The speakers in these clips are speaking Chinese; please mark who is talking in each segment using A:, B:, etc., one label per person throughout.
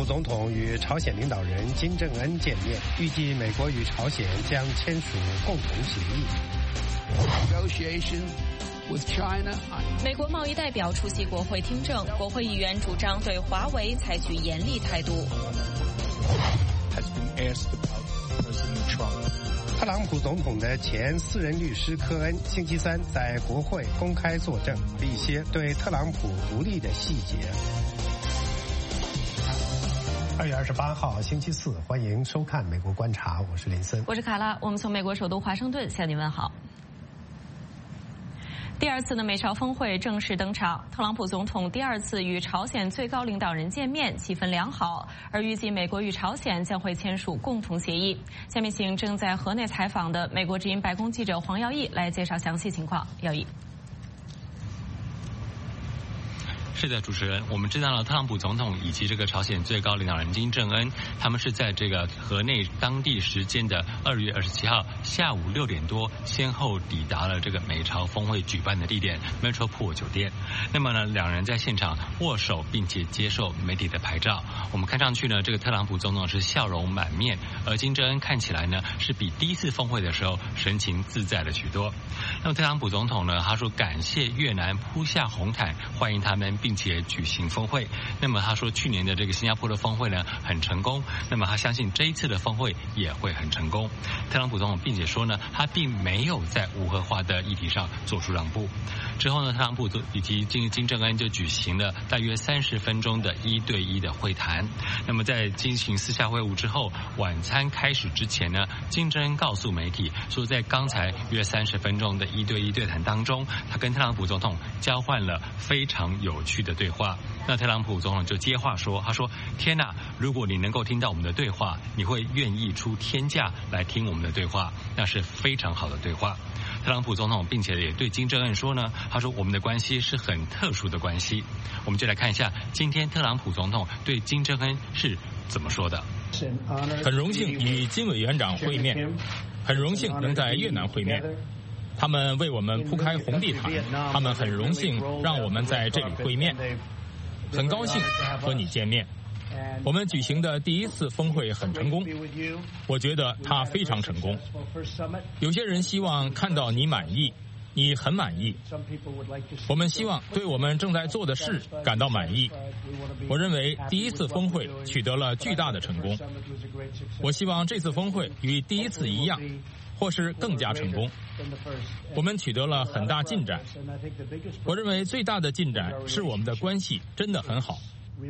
A: 普总统与朝鲜领导人金正恩见面，预计美国与朝鲜将签署共同协议。
B: 美国贸易代表出席国会听证，国会议员主张对华为采取严厉态度。
A: 特朗普总统的前私人律师科恩星期三在国会公开作证，一些对特朗普不利的细节。2月28号星期四，欢迎收看《美国观察》，我是林森，
B: 我是卡拉，我们从美国首都华盛顿向您问好。第二次的美朝峰会正式登场，特朗普总统第二次与朝鲜最高领导人见面，气氛良好，而预计美国与朝鲜将会签署共同协议。下面请正在河内采访的美国之音白宫记者黄耀义来介绍详细情况。耀义。
C: 是的，主持人，我们知道了特朗普总统以及这个朝鲜最高领导人金正恩，他们是在这个河内当地时间的2月27号下午6点多，先后抵达了这个美朝峰会举办的地点 Metropole 酒店。那么呢，两人在现场握手，并且接受媒体的拍照。我们看上去呢，这个特朗普总统是笑容满面，而金正恩看起来呢是比第一次峰会的时候神情自在了许多。那么特朗普总统呢，他说感谢越南铺下红毯欢迎他们，并且举行峰会。那么他说去年的这个新加坡的峰会呢很成功，那么他相信这一次的峰会也会很成功。特朗普总统并且说呢，他并没有在无核化的议题上做出让步。之后呢，特朗普以及金正恩就举行了大约30分钟的1对1的会谈。那么在进行私下会晤之后，晚餐开始之前呢，金正恩告诉媒体说，在刚才约30分钟的1对1对谈当中，他跟特朗普总统交换了非常有趣的对话。那特朗普总统就接话说，他说：“天哪，如果你能够听到我们的对话，你会愿意出天价来听我们的对话，那是非常好的对话。”特朗普总统并且也对金正恩说呢，他说我们的关系是很特殊的关系。我们就来看一下今天特朗普总统对金正恩是怎么说的。
D: 很荣幸与金委员长会面，很荣幸能在越南会面。他们为我们铺开红地毯，他们很荣幸让我们在这里会面，很高兴和你见面。我们举行的第一次峰会很成功，我觉得它非常成功。有些人希望看到你满意，你很满意。我们希望对我们正在做的事感到满意。我认为第一次峰会取得了巨大的成功。我希望这次峰会与第一次一样，或是更加成功。我们取得了很大进展。我认为最大的进展是我们的关系真的很好。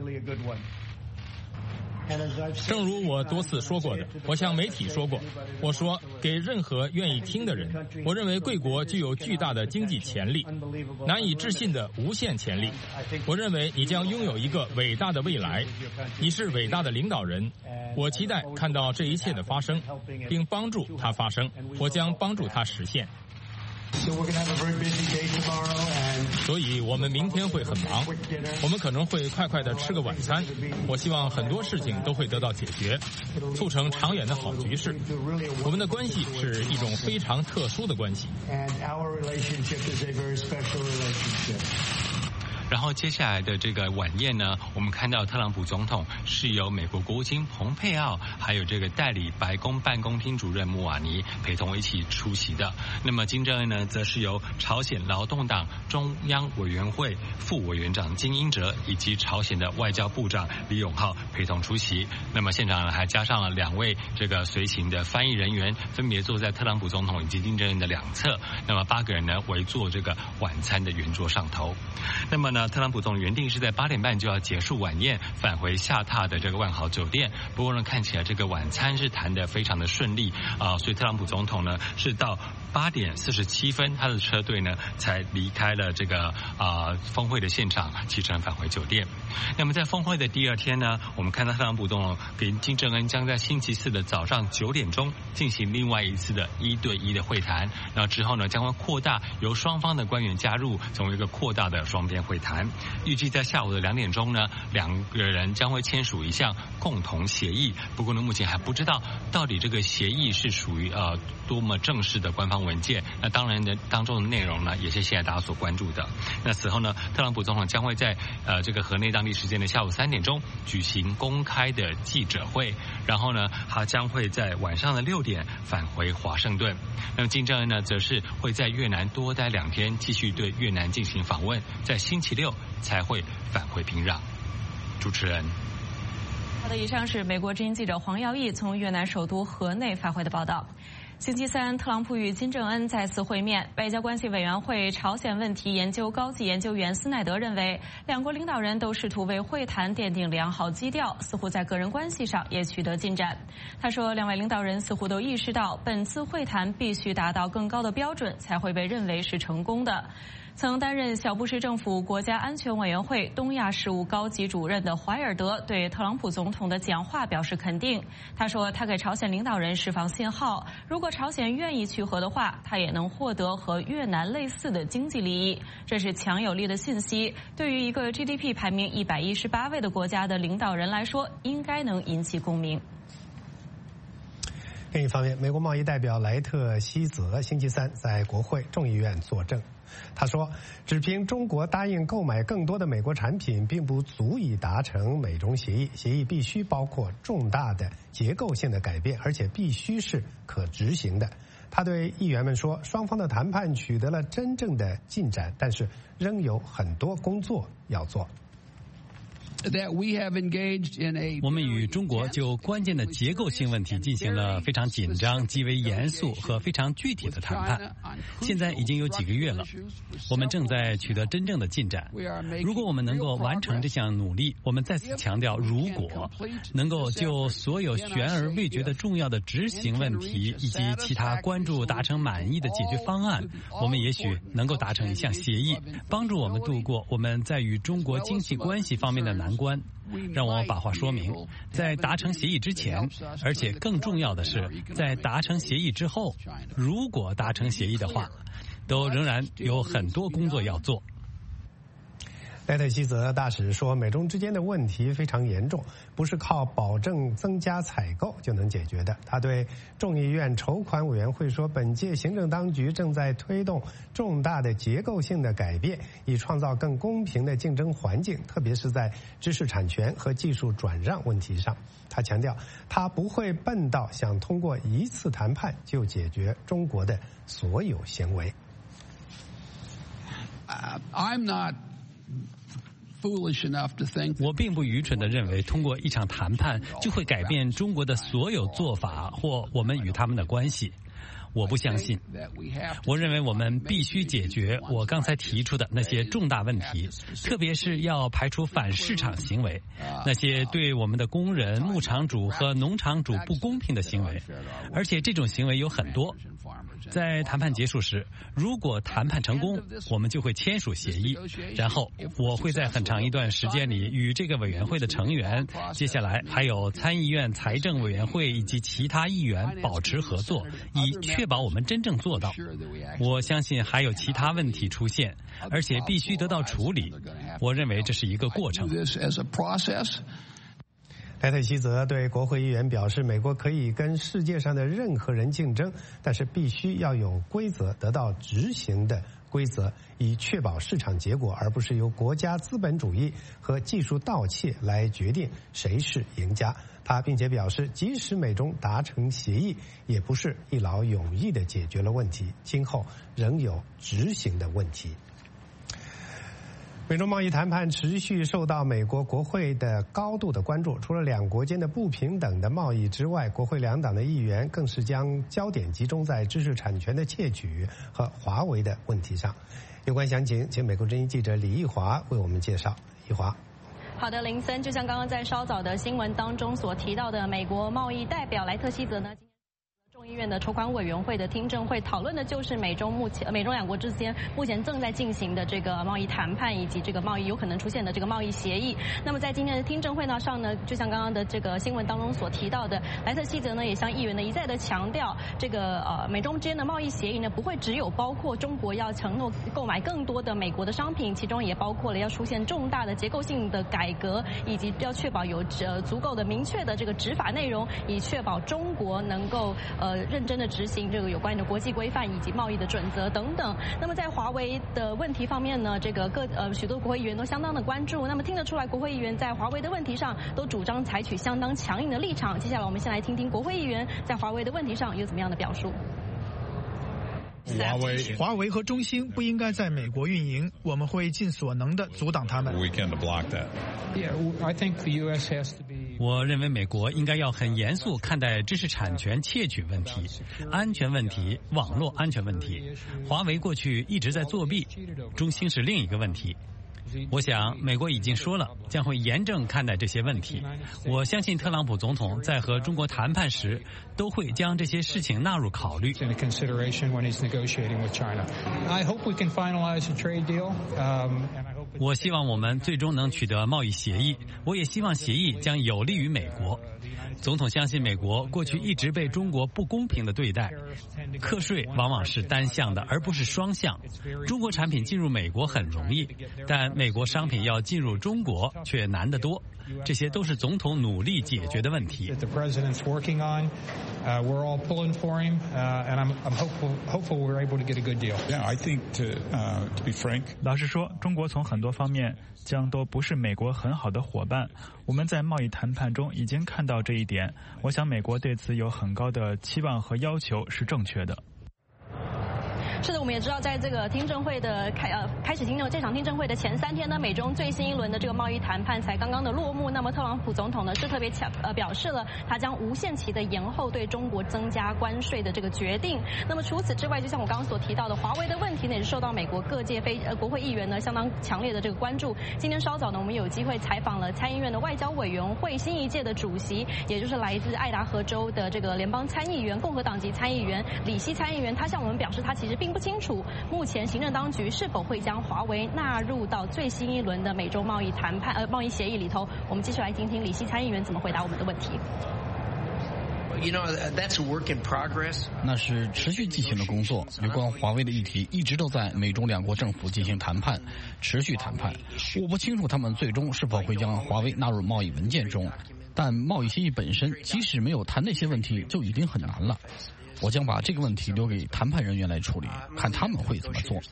D: 正如我多次说过的，我向媒体说过，我说给任何愿意听的人，我认为贵国具有巨大的经济潜力，难以置信的无限潜力。我认为你将拥有一个伟大的未来，你是伟大的领导人。我期待看到这一切的发生，并帮助它发生。我将帮助它实现。所以我们明天会很忙，我们可能会快快地吃个晚餐。我希望很多事情都会得到解决，促成长远的好局势。我们的关系是一种非常特殊的关系。
C: 然后接下来的这个晚宴呢，我们看到特朗普总统是由美国国务卿蓬佩奥还有这个代理白宫办公厅主任穆瓦尼陪同一起出席的。那么金正恩呢，则是由朝鲜劳动党中央委员会副委员长金英哲以及朝鲜的外交部长李永浩陪同出席。那么现场呢，还加上了2位这个随行的翻译人员，分别坐在特朗普总统以及金正恩的两侧。那么8个人呢，围坐这个晚餐的圆桌上头。那么呢，特朗普总统原定是在8点半就要结束晚宴，返回下榻的这个万豪酒店。不过呢，看起来这个晚餐是谈得非常的顺利所以特朗普总统呢是到8点47分，他的车队呢才离开了这个峰会的现场，启程返回酒店。那么在峰会的第2天呢，我们看到特朗普总统跟金正恩将在星期4的早上9点钟进行另外一次的1对1的会谈，然后之后呢将会扩大由双方的官员加入，成为一个扩大的双边会谈。预计在下午的2点钟呢，2个人将会签署一项共同协议。不过呢，目前还不知道到底这个协议是属于多么正式的官方份文件。那当然呢，当中的内容呢，也是现在大家所关注的。那此后呢，特朗普总统将会在这个河内当地时间的下午3点钟举行公开的记者会，然后呢，他将会在晚上的6点返回华盛顿。那么金正恩呢，则是会在越南多待2天，继续对越南进行访问，在星期6才会返回平壤。主持人。
B: 好的，以上是美国之音记者黄耀义从越南首都河内发回的报道。星期三，特朗普与金正恩再次会面。外交关系委员会朝鲜问题研究高级研究员斯奈德认为，两国领导人都试图为会谈奠定良好基调，似乎在个人关系上也取得进展。他说，两位领导人似乎都意识到，本次会谈必须达到更高的标准，才会被认为是成功的。曾担任小布什政府国家安全委员会东亚事务高级主任的怀尔德对特朗普总统的讲话表示肯定。他说，他给朝鲜领导人释放信号，如果朝鲜愿意去和的话，他也能获得和越南类似的经济利益。这是强有力的信息，对于一个 GDP 排名118位的国家的领导人来说，应该能引起共鸣。
A: 另一方面，美国贸易代表莱特希泽星期三在国会众议院作证。他说，只凭中国答应购买更多的美国产品，并不足以达成美中协议。协议必须包括重大的结构性的改变，而且必须是可执行的。他对议员们说，双方的谈判取得了真正的进展，但是仍有很多工作要做。
E: 我们与中国就关键的结构性问题进行了非常紧张、极为严肃和非常具体的谈判，现在已经有几个月了，我们正在取得真正的进展。如果我们能够完成这项努力，我们再次强调，如果能够就所有悬而未决的重要的执行问题以及其他关注达成满意的解决方案，我们也许能够达成一项协议，帮助我们度过我们在与中国经济关系方面的难关。让我把话说明，在达成协议之前，而且更重要的是，在达成协议之后，如果达成协议的话，都仍然有很多工作要做。
A: 莱特希泽大使说，美中之间的问题非常严重，不是靠保证增加采购就能解决的。他对众议院筹款委员会说，本届行政当局正在推动重大的结构性的改变，以创造更公平的竞争环境，特别是在知识产权和技术转让问题上。他强调，他不会笨到想通过一次谈判就解决中国的所有行为。
E: 我并不愚蠢地认为，通过一场谈判就会改变中国的所有做法或我们与他们的关系。我不相信。我认为我们必须解决我刚才提出的那些重大问题，特别是要排除反市场行为，那些对我们的工人、牧场主和农场主不公平的行为，而且这种行为有很多。在谈判结束时，如果谈判成功，我们就会签署协议，然后我会在很长一段时间里与这个委员会的成员，接下来还有参议院财政委员会以及其他议员保持合作，以确保我们真正做到。我相信还有其他问题出现，而且必须得到处理。我认为这是一个过程。
A: 莱特希泽对国会议员表示，美国可以跟世界上的任何人竞争，但是必须要有规则，得到执行的规则，以确保市场结果，而不是由国家资本主义和技术盗窃来决定谁是赢家。他并且表示，即使美中达成协议，也不是一劳永逸地解决了问题，今后仍有执行的问题。美中贸易谈判持续受到美国国会的高度的关注，除了两国间的不平等的贸易之外，国会两党的议员更是将焦点集中在知识产权的窃取和华为的问题上。有关详情，请美国之音记者李义华为我们介绍。义华。
F: 好的，林森，就像刚刚在稍早的新闻当中所提到的，美国贸易代表莱特希泽呢，众议院的筹款委员会的听证会讨论的就是美中两国之间目前正在进行的这个贸易谈判，以及这个贸易有可能出现的这个贸易协议。那么在今天的听证会上呢，就像刚刚的这个新闻当中所提到的，莱特希泽呢也向议员呢一再的强调，这个美中之间的贸易协议呢不会只有包括中国要承诺购买更多的美国的商品，其中也包括了要出现重大的结构性的改革，以及要确保有足够的明确的这个执法内容，以确保中国能够认真的执行这个有关的国际规范以及贸易的准则等等。那么在华为的问题方面呢，这个许多国会议员都相当的关注。那么听得出来，国会议员在华为的问题上都主张采取相当强硬的立场。接下来我们先来听听国会议员在华为的问题上有怎么样的表述。
G: 华为和中兴不应该在美国运营，我们会尽所能地阻挡他们。
E: 我认为美国应该要很严肃看待知识产权窃取问题、安全问题、网络安全问题。华为过去一直在作弊，中兴是另一个问题。我想美国已经说了，将会严正看待这些问题。我相信特朗普总统在和中国谈判时都会将这些事情纳入考虑。我希望我们最终能取得贸易协议，我也希望协议将有利于美国。总统相信美国过去一直被中国不公平的对待，课税往往是单向的，而不是双向。中国产品进入美国很容易，但美国商品要进入中国却难得多。这些都是总统努力解决的问题。
H: 老实说，中国从很多方面将都不是美国很好的伙伴。我们在贸易谈判中已经看到这一点。我想美国对此有很高的期望和要求是正确的。
F: 是的，我们也知道，在这个听证会的开始这场听证会的前3天呢，美中最新一轮的这个贸易谈判才刚刚的落幕。那么特朗普总统呢是特别表示了他将无限期的延后对中国增加关税的这个决定。那么除此之外，就像我刚刚所提到的，华为的问题呢也是受到美国各界国会议员呢相当强烈的这个关注。今天稍早呢，我们有机会采访了参议院的外交委员会新一届的主席，也就是来自爱达荷州的这个联邦参议员、共和党籍参议员李希参议员。他向我们表示，他其实并不清楚目前行政当局是否会将华为纳入到最新一轮的美洲贸易谈判贸易协议里头。我们继续来听听李希参议员怎么回答我们的问题。
I: 那是持续进行的工作。有关华为的议题一直都在美中两国政府进行谈判，持续谈判。我不清楚他们最终是否会将华为纳入贸易文件中，但贸易协议本身即使没有谈那些问题就已经很难了。我将把这个问题留给谈判人员来处理，看他们会怎么做。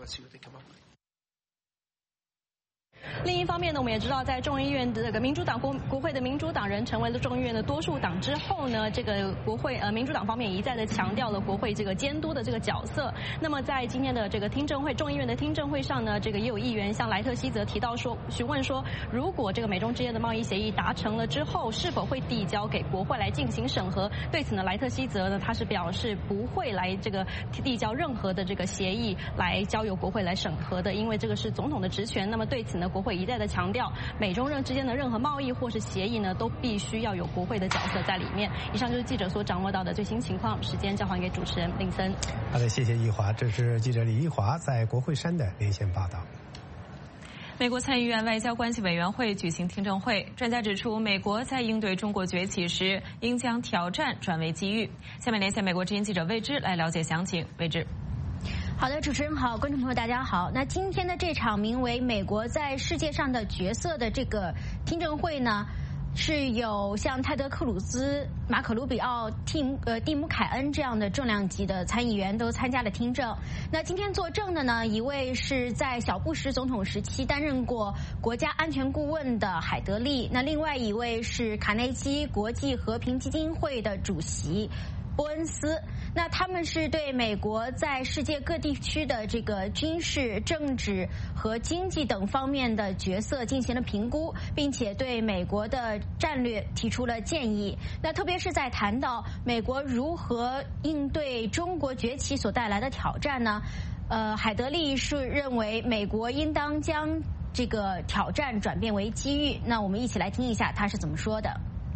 F: 另一方面呢，我们也知道，在众议院的这个民主党国会的民主党人成为了众议院的多数党之后呢，这个国会民主党方面一再的强调了国会这个监督的这个角色。那么在今天的这个听证会，众议院的听证会上呢，这个也有议员向莱特希泽提到说，询问说，如果这个美中之间的贸易协议达成了之后，是否会递交给国会来进行审核？对此呢，莱特希泽呢他是表示不会来这个递交任何的这个协议来交由国会来审核的，因为这个是总统的职权。那么对此呢，国会一再的强调，美中之间的任何贸易或是协议呢，都必须要有国会的角色在里面。以上就是记者所掌握到的最新情况，时间交还给主持人林森。
A: 好的，谢谢易华，这是记者李易华在国会山的连线报道。
B: 美国参议院外交关系委员会举行听证会，专家指出，美国在应对中国崛起时，应将挑战转为机遇。下面连线美国之音记者魏之来了解详情。魏之。
J: 好的，主持人好，观众朋友大家好。那今天的这场名为《美国在世界上的角色》的这个听证会呢，是有像泰德·克鲁兹、马可·卢比奥、蒂姆·凯恩这样的重量级的参议员都参加了听证。那今天作证的呢，一位是在小布什总统时期担任过国家安全顾问的海德利，那另外一位是卡内基国际和平基金会的主席波恩斯。那他们是对美国在世界各地区的这个军事、政治和经济等方面的角色进行了评估，并且对美国的战略提出了建议。那特别是在谈到美国如何应对中国崛起所带来的挑战呢？海德利是认为美国应当将这个挑战转变为机遇。那我们一起来听一下他是怎么说的。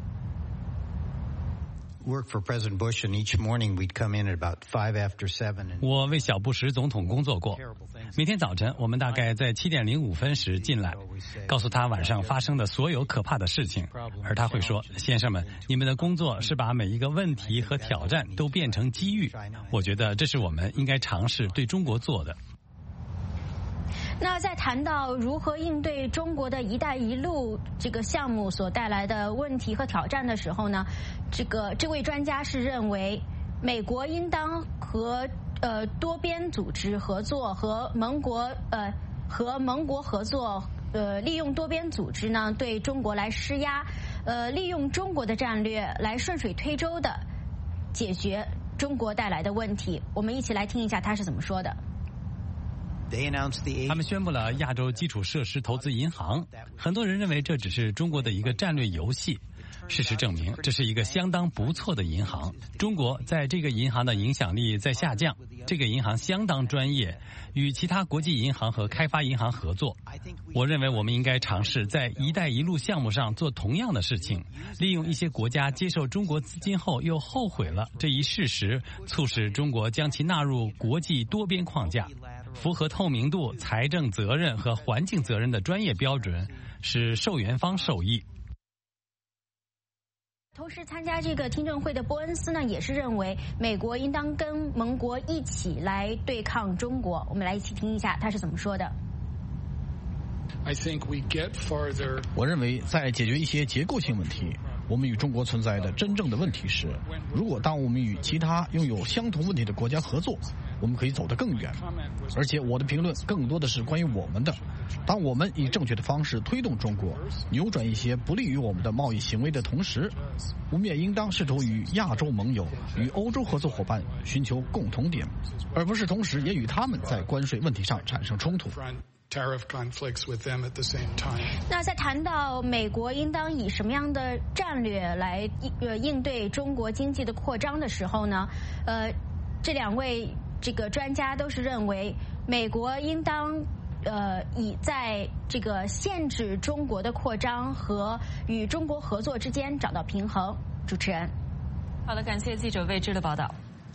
E: 我为小布什总统工作过，每天早晨我们大概在7点05分时进来，告诉他晚上发生的所有可怕的事情，而他会说，先生们，你们的工作是把每一个问题和挑战都变成机遇，我觉得这是我们应该尝试对中国做的。
J: 那在谈到如何应对中国的一带一路这个项目所带来的问题和挑战的时候呢，这位专家是认为美国应当和多边组织合作，和盟国合作，利用多边组织呢对中国来施压，利用中国的战略来顺水推舟的解决中国带来的问题。我们一起来听一下他是怎么说的。
E: 他们宣布了亚洲基础设施投资银行，很多人认为这只是中国的一个战略游戏。事实证明，这是一个相当不错的银行。中国在这个银行的影响力在下降。这个银行相当专业，与其他国际银行和开发银行合作。我认为我们应该尝试在“一带一路”项目上做同样的事情，利用一些国家接受中国资金后又后悔了这一事实，促使中国将其纳入国际多边框架，符合透明度、财政责任和环境责任的专业标准，使受援方受益。
J: 同时参加这个听证会的波恩斯呢，也是认为美国应当跟盟国一起来对抗中国。我们来一起听一下他是怎么说的。
I: 我认为在解决一些结构性问题，我们与中国存在的真正的问题是，如果当我们与其他拥有相同问题的国家合作，我们可以走得更远。而且我的评论更多的是关于我们的。当我们以正确的方式推动中国扭转一些不利于我们的贸易行为的同时，我们也应当试图与亚洲盟友、与欧洲合作伙伴寻求共同点，而不是同时也与他们在关税问题上产生冲突。
J: 那在谈到美国应当以什么样的战略来应对中国经济的扩张的时候呢，这两位这个专家都是认为美国应当以在这个限制中国的扩张和与中国合作之间找到平衡。主持人，
B: 好的，感谢记者魏之的报道。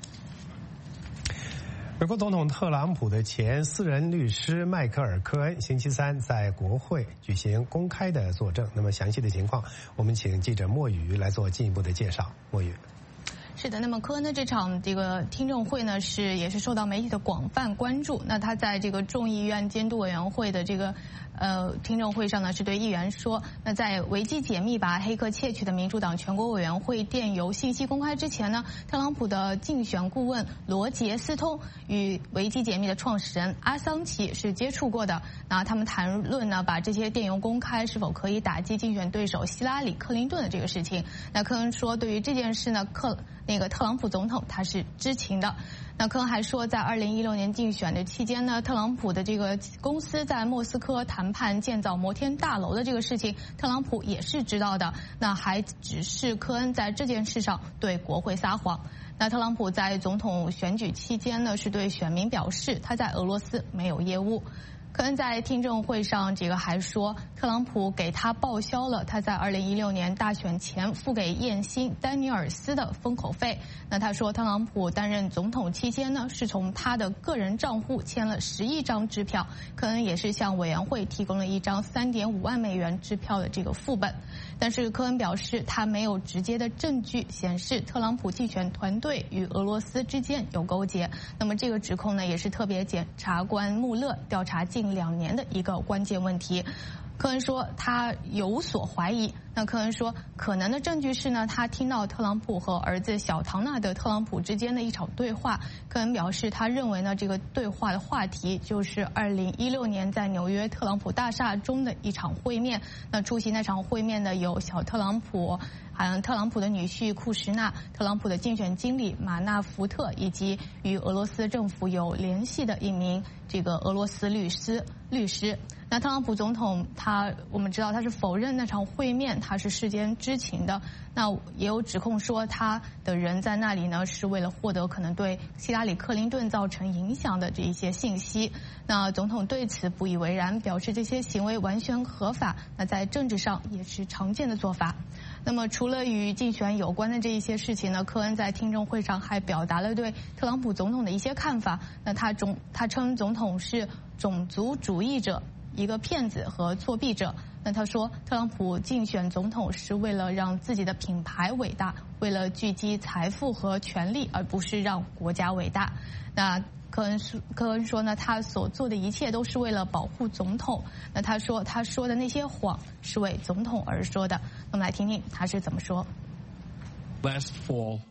A: 美国总统特朗普的前私人律师迈克尔·科恩星期三在国会举行公开的作证。那么详细的情况，我们请记者莫宇来做进一步的介绍。莫宇。
K: 是的，那么科恩的这场这个听证会呢，也是受到媒体的广泛关注。那他在这个众议院监督委员会的这个听证会上呢，是对议员说，那在维基解密把黑客窃取的民主党全国委员会电邮信息公开之前呢，特朗普的竞选顾问罗杰斯通与维基解密的创始人阿桑奇是接触过的。那他们谈论呢，把这些电邮公开是否可以打击竞选对手希拉里·克林顿的这个事情。那科恩说，对于这件事呢，特朗普总统他是知情的。那科恩还说，在2016年竞选的期间呢，特朗普的这个公司在莫斯科谈判建造摩天大楼的这个事情，特朗普也是知道的。那还指示科恩在这件事上对国会撒谎。那特朗普在总统选举期间呢，是对选民表示他在俄罗斯没有业务。科恩在听证会上还说，特朗普给他报销了他在2016年大选前付给艳星丹尼尔斯的封口费。那他说，特朗普担任总统期间呢，是从他的个人账户签了10亿张支票。科恩也是向委员会提供了一张3.5万美元支票的这个副本。但是科恩表示，他没有直接的证据显示特朗普竞选团队与俄罗斯之间有勾结。那么这个指控呢，也是特别检察官穆勒调查近2年的一个关键问题。科恩说他有所怀疑。那科恩说，可能的证据是呢，他听到特朗普和儿子小唐纳德·特朗普之间的一场对话。科恩表示，他认为呢，这个对话的话题就是2016年在纽约特朗普大厦中的一场会面。那出席那场会面的有小特朗普，还有特朗普的女婿库什纳、特朗普的竞选经理马纳福特，以及与俄罗斯政府有联系的一名这个俄罗斯律师。那特朗普总统我们知道他是否认那场会面，他是事先知情的。那也有指控说他的人在那里呢，是为了获得可能对希拉里·克林顿造成影响的这一些信息。那总统对此不以为然，表示这些行为完全合法，那在政治上也是常见的做法。那么除了与竞选有关的这一些事情呢，科恩在听证会上还表达了对特朗普总统的一些看法。那他称总统是种族主义者、一个骗子和作弊者。那他说，特朗普竞选总统是为了让自己的品牌伟大，为了聚集财富和权力，而不是让国家伟大。那科恩说呢，他所做的一切都是为了保护总统。那他说，他说的那些谎是为总统而说的。那么来听听他是怎么说。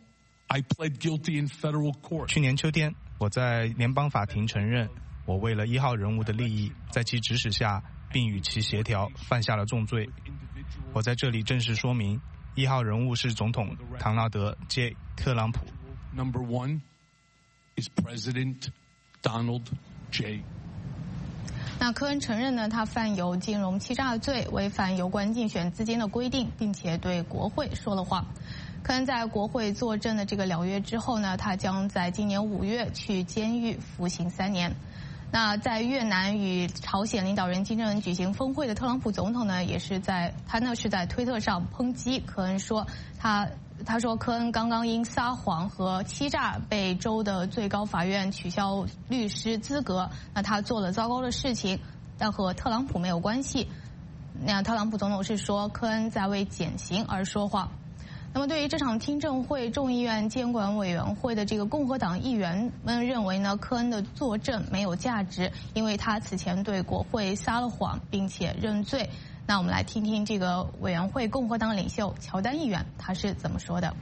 L: 去年秋天，我在联邦法庭承认，我为了1号人物的利益，在其指使下，并与其协调，犯下了重罪。我在这里正式说明，1号人物是总统唐纳德 ·J· 特朗普。
M: Number 1 is President Donald J.
K: 那科恩承认呢，他犯有金融欺诈罪，违反有关竞选资金的规定，并且对国会说了谎。科恩在国会作证的这个2月之后呢，他将在今年5月去监狱服刑3年。那在越南与朝鲜领导人金正恩举行峰会的特朗普总统呢，也是在推特上抨击科恩说他说科恩刚刚因撒谎和欺诈被州的最高法院取消律师资格，那他做了糟糕的事情，但和特朗普没有关系。那特朗普总统是说科恩在为减刑而说谎。那么对于这场听证会，众议院监管委员会的这个共和党议员们认为呢，科恩的作证没有价值，因为他此前对国会撒了谎，并且认罪。那我们来听听这个委员会共和党领袖乔丹议员他是怎么说的。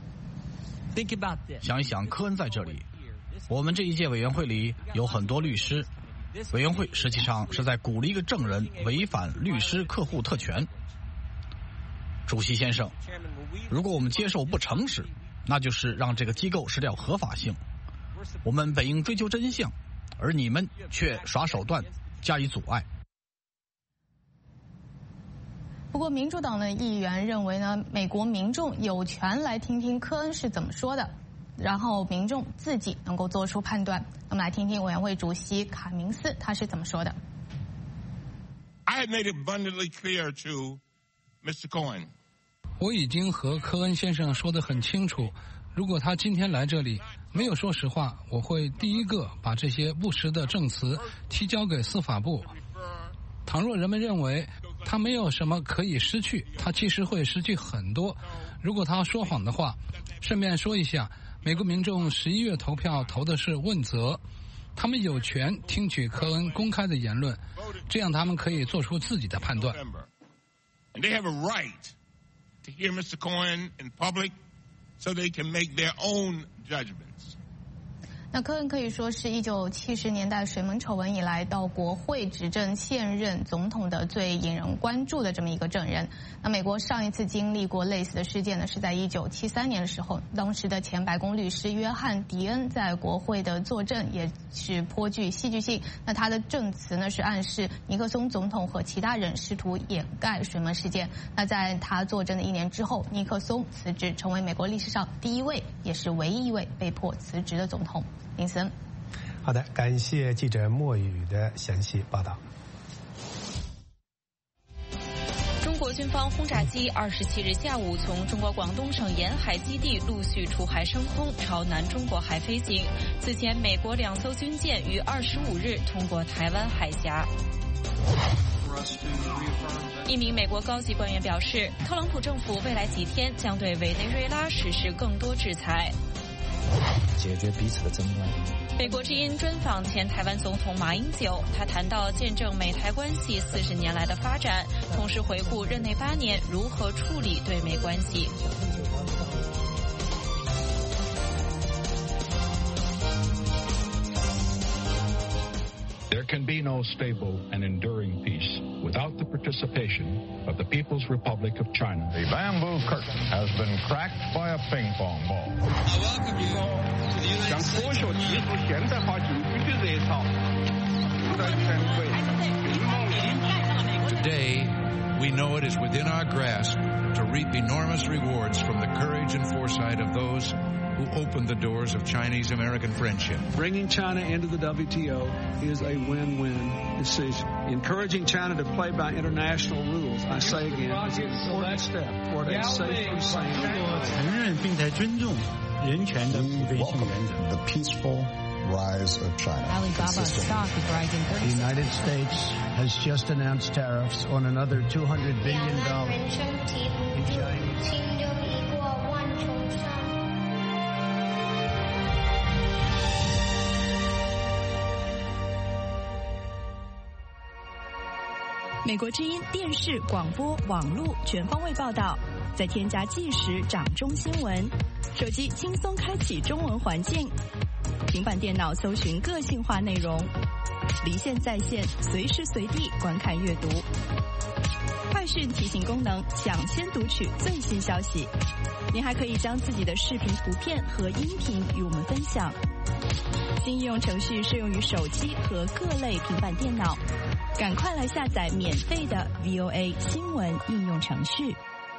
I: 想一想，科恩在这里，我们这一届委员会里有很多律师，委员会实际上是在鼓励一个证人违反律师客户特权。主席先生，如果我们接受不诚实，那就是让这个机构失掉合法性。我们本应追求真相，而你们却耍手段加以阻碍。
K: 不过民主党的议员认为呢，美国民众有权来听听科恩是怎么说的，然后民众自己能够做出判断。我们来听听委员会主席卡明斯他是怎么说的。
N: I have made it abundantly clear to Mr. Cohen.
O: 我已经和科恩先生说得很清楚，如果他今天来这里没有说实话，我会第一个把这些不实的证词提交给司法部。倘若人们认为他没有什么可以失去，他其实会失去很多。如果他说谎的话，顺便说一下，美国民众11月投票投的是问责，他们有权听取科恩公开的言论，这样他们可以做出自己的判断。
N: And they have a right to hear Mr. Cohen in public so they can make their own judgments.
K: 那科恩可以说是1970年代水门丑闻以来到国会执政现任总统的最引人关注的这么一个证人。那美国上一次经历过类似的事件呢，是在1973年的时候，当时的前白宫律师约翰·迪恩在国会的作证也是颇具戏剧性。那他的证词呢是暗示尼克松总统和其他人试图掩盖水门事件。那在他作证的1年之后，尼克松辞职，成为美国历史上第一位也是唯一一位被迫辞职的总统。林森，
A: 好的，感谢记者莫宇的详细报道。
B: 中国军方轰炸机27日下午从中国广东省沿海基地陆续出海升空，朝南中国海飞行。此前，美国2艘军舰于25日通过台湾海峡。一名美国高级官员表示，特朗普政府未来几天将对委内瑞拉实施更多制裁。
P: 解决彼此的争端。
B: 美国之音专访前台湾总统马英九，他谈到见证美台关系40年来的发展，同时回顾任内8年如何处理对美关系。
Q: There can be no stable and enduring peace without the participation of the People's Republic of China.
R: The bamboo curtain has been cracked by a ping pong ball.
S: I welcome you to the United States.
Q: Today, we know it is within our grasp to reap enormous rewards from the courage and foresight of those who opened the doors of Chinese-American friendship.
T: Bringing China into the WTO is a win-win decision. Encouraging China to play by international rules, I say again, is an important step toward a safer, saner.
U: 承认并且尊重人权的普遍性原则。
V: The peaceful rise of China.
W: Alibaba stock is rising 30%.
X: The United States has just announced tariffs on another $200 billion in Chinese.
B: 美国之音电视、广播、网络全方位报道，
C: 再添加即时掌中新闻，手机轻松开启中文环境，平板电脑搜寻个性化内容，离线在线，随时随地观看阅读。快讯提醒功能，抢先读取最新消息。您还可以将自己的视频、图片和音频与我们分享。新应用程序适用于手机和各类平板电脑，赶快来下载免费的 VOA 新闻应用程序。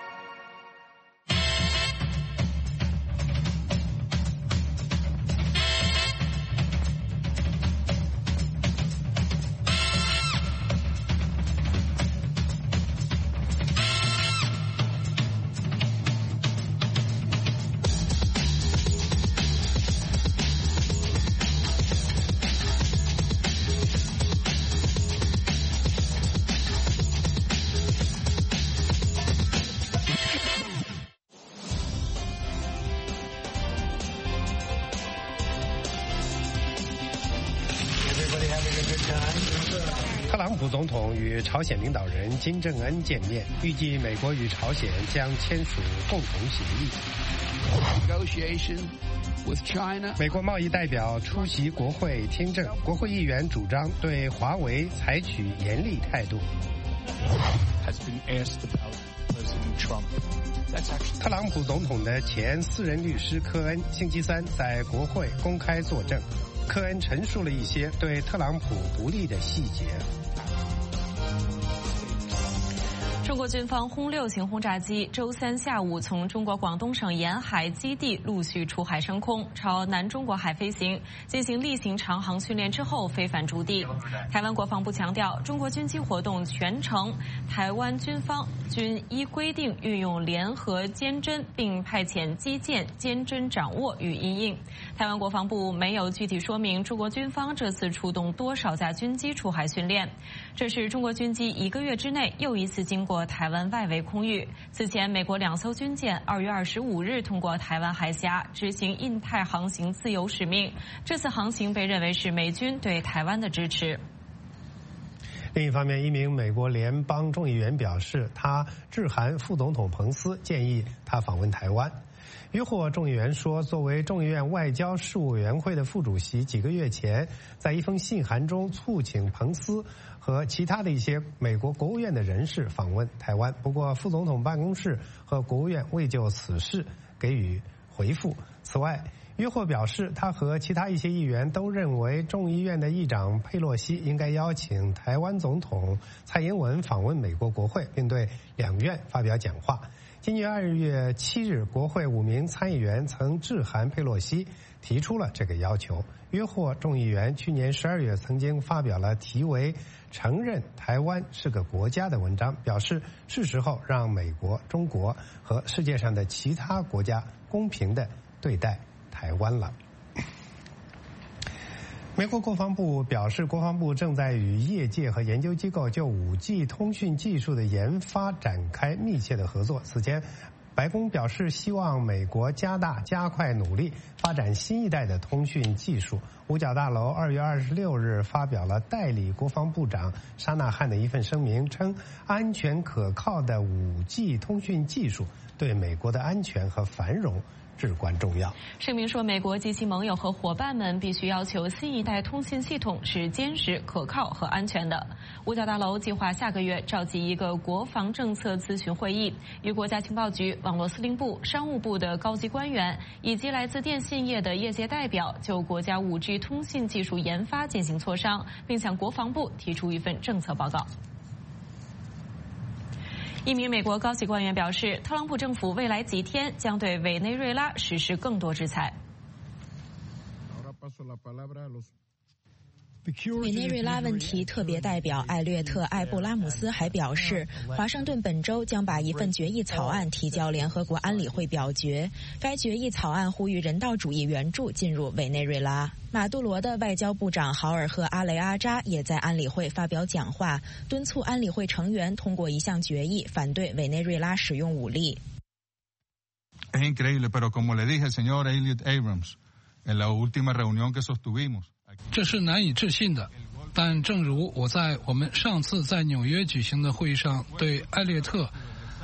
A: 特朗普总统与朝鲜领导人金正恩见面，预计美国与朝鲜将签署共同协议。美国贸易代表出席国会听证，国会议员主张对华为采取严厉态度。特朗普总统的前私人律师科恩星期三在国会公开作证，科恩陈述了一些对特朗普不利的细节。
B: 中国军方轰6型轰炸机周三下午从中国广东省沿海基地陆续出海升空，朝南中国海飞行，进行例行长航训练之后飞返驻地。台湾国防部强调，中国军机活动全程台湾军方均依规定运用联合监侦，并派遣基建监侦掌握与因应。台湾国防部没有具体说明中国军方这次出动多少架军机出海训练。这是中国军机1个月之内又一次经过台湾外围空域。此前，美国2艘军舰2月25日通过台湾海峡，执行印太航行自由使命。这次航行被认为是美军对台湾的支持。
A: 另一方面，一名美国联邦众议员表示，他致函副总统彭斯，建议他访问台湾。渔获众议员说，作为众议院外交事务委员会的副主席，几个月前在一封信函中促请彭斯和其他的一些美国国务院的人士访问台湾。不过，副总统办公室和国务院未就此事给予回复。此外，约霍表示，他和其他一些议员都认为众议院的议长佩洛西应该邀请台湾总统蔡英文访问美国国会，并对两院发表讲话。今年2月7日，国会5名参议员曾致函佩洛西，提出了这个要求。约霍众议员去年12月曾经发表了题为“承认台湾是个国家”的文章，表示是时候让美国、中国和世界上的其他国家公平地对待台湾了。美国国防部表示，国防部正在与业界和研究机构就 5G 通讯技术的研发展开密切的合作。此前，白宫表示希望美国加快努力发展新一代的通讯技术。五角大楼2月26日发表了代理国防部长沙纳汉的一份声明，称安全可靠的 5G 通讯技术对美国的安全和繁荣至关重要。
B: 声明说，美国及其盟友和伙伴们必须要求新一代通信系统是坚实、可靠和安全的。五角大楼计划下个月召集一个国防政策咨询会议，与国家情报局、网络司令部、商务部的高级官员以及来自电信业的业界代表就国家 5G 通信技术研发进行磋商，并向国防部提出一份政策报告。一名美国高级官员表示，特朗普政府未来几天将对委内瑞拉实施更多制裁。
D: 委内瑞拉问题特别代表艾略特·艾布拉姆斯还表示，华盛顿本周将把一份决议草案提交联合国安理会表决。该决议草案呼吁人道主义援助进入委内瑞拉。马杜罗的外交部长豪尔赫·阿雷阿扎也在安理会发表讲话，敦促安理会成员通过一项决议，反对委内瑞拉使用武力。
Q: Es increíble, pero como le dije al señor Elliot Abrams en la última reunión que sostuvimos.
O: 这是难以置信的，但正如我在我们上次在纽约举行的会议上对艾略特·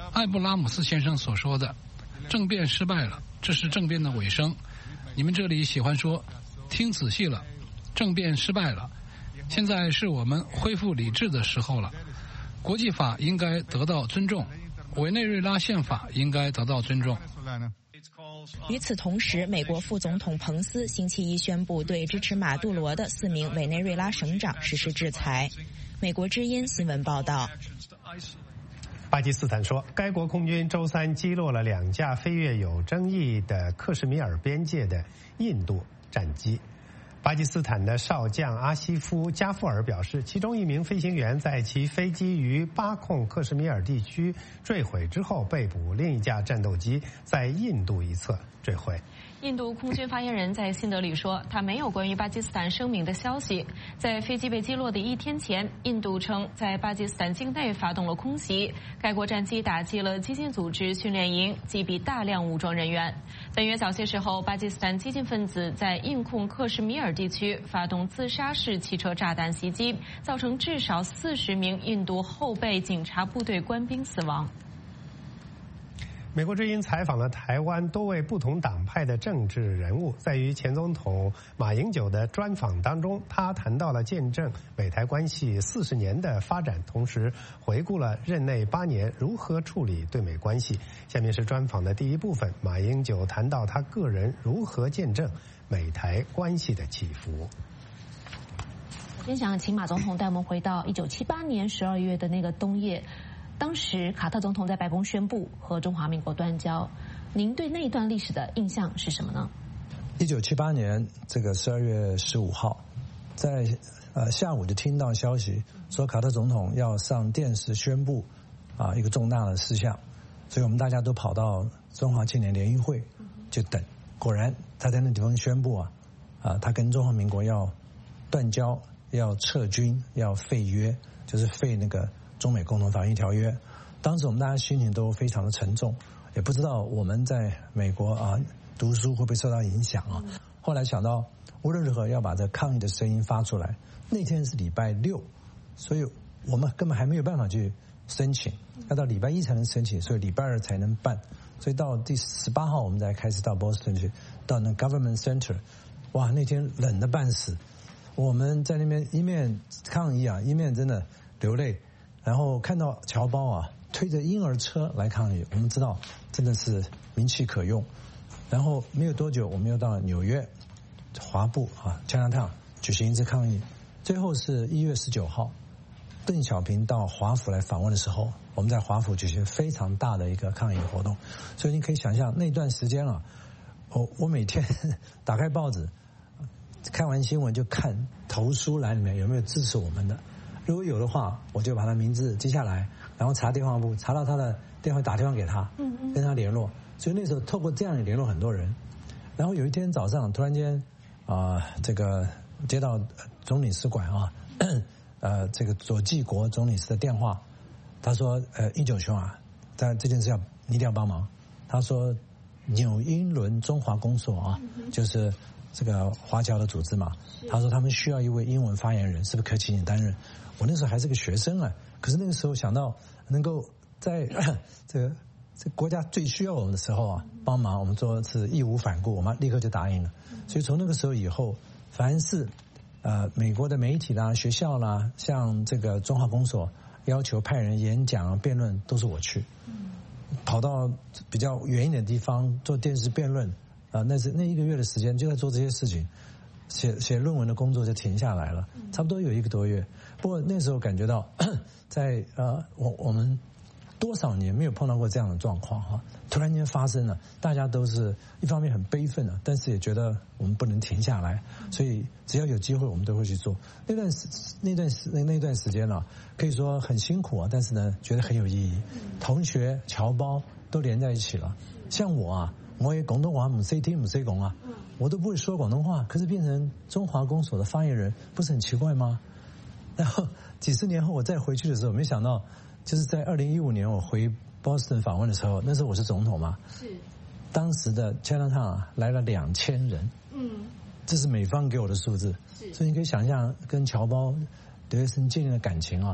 O: 艾布拉姆斯先生所说的，政变失败了，这是政变的尾声。你们这里喜欢说，听仔细了，政变失败了，现在是我们恢复理智的时候了。国际法应该得到尊重，委内瑞拉宪法应该得到尊重。
D: 与此同时，美国副总统彭斯星期一宣布对支持马杜罗的4名委内瑞拉省长实施制裁。美国之音新闻报道。
A: 巴基斯坦说，该国空军周三击落了2架飞越有争议的克什米尔边界的印度战机。巴基斯坦的少将阿西夫·加夫尔表示，其中1名飞行员在其飞机于巴控克什米尔地区坠毁之后被捕，另一架战斗机在印度一侧坠毁。
B: 印度空军发言人在新德里说，他没有关于巴基斯坦声明的消息。在飞机被击落的1天前，印度称在巴基斯坦境内发动了空袭，该国战机打击了激进组织训练营，击毙大量武装人员。本月早些时候，巴基斯坦激进分子在印控克什米尔地区发动自杀式汽车炸弹袭击，造成至少40名印度后备警察部队官兵死亡。
A: 美国之音采访了台湾多位不同党派的政治人物，在与前总统马英九的专访当中，他谈到了见证美台关系40年的发展，同时回顾了任内8年如何处理对美关系。下面是专访的第一部分，马英九谈到他个人如何见证美台关系的起伏。
E: 我先想请马总统带我们回到1978年12月的那个冬夜。当时卡特总统在白宫宣布和中华民国断交，您对那一段历史的印象是什么呢
F: ？1978年这个12月15号，在下午就听到消息说卡特总统要上电视宣布一个重大的事项，所以我们大家都跑到中华青年联谊会就等。果然他在那地方宣布他跟中华民国要断交，要撤军，要废约，就是废那个中美共同防御条约。当时我们大家心情都非常的沉重，也不知道我们在美国读书会不会受到影响后来想到无论如何要把这抗议的声音发出来。那天是礼拜6，所以我们根本还没有办法去申请，要到礼拜1才能申请，所以礼拜2才能办。所以到第18号我们才开始到 Boston 去，到那 Government Center。哇，那天冷得半死，我们在那边一面抗议一面真的流泪。然后看到侨胞推着婴儿车来抗议，我们知道真的是名气可用。然后没有多久，我们又到了纽约华埠Chinatown 举行一次抗议。最后是1月19号，邓小平到华府来访问的时候，我们在华府举行非常大的一个抗议活动。所以你可以想象那段时间我每天打开报纸，看完新闻就看投书栏里面有没有支持我们的。如果有的话，我就把他名字记下来，然后查电话簿，查到他的电话打电话给他，跟他联络。所以那时候透过这样联络很多人。然后有一天早上突然间这个接到总领事馆这个左纪国总领事的电话，他说英九兄在这件事你一定要帮忙。他说纽英伦中华公所就是这个华侨的组织嘛，他说他们需要一位英文发言人，是不是可以请你担任？我那时候还是个学生可是那个时候想到能够在这国家最需要我们的时候帮忙，我们做是义无反顾，我们立刻就答应了。所以从那个时候以后，凡是美国的媒体啦、学校啦，像这个中华公所要求派人演讲辩论，都是我去，跑到比较远一点的地方做电视辩论那1个月的时间就在做这些事情，写论文的工作就停下来了，差不多有1个多月。不过那时候感觉到在我们多少年没有碰到过这样的状况突然间发生了，大家都是一方面很悲愤但是也觉得我们不能停下来，所以只要有机会我们都会去做。那段时间可以说很辛苦但是呢觉得很有意义。同学侨胞都连在一起了，像我也广东话唔識聽唔識講我都不会说广东话，可是变成中华公所的发言人，不是很奇怪吗？然后几十年后我再回去的时候，没想到就是在2015年我回 Boston 访问的时候，那时候我是总统嘛，是当时的 Chinatown 来了2000人，这是美方给我的数字，所以你可以想象跟侨胞留学生建立的感情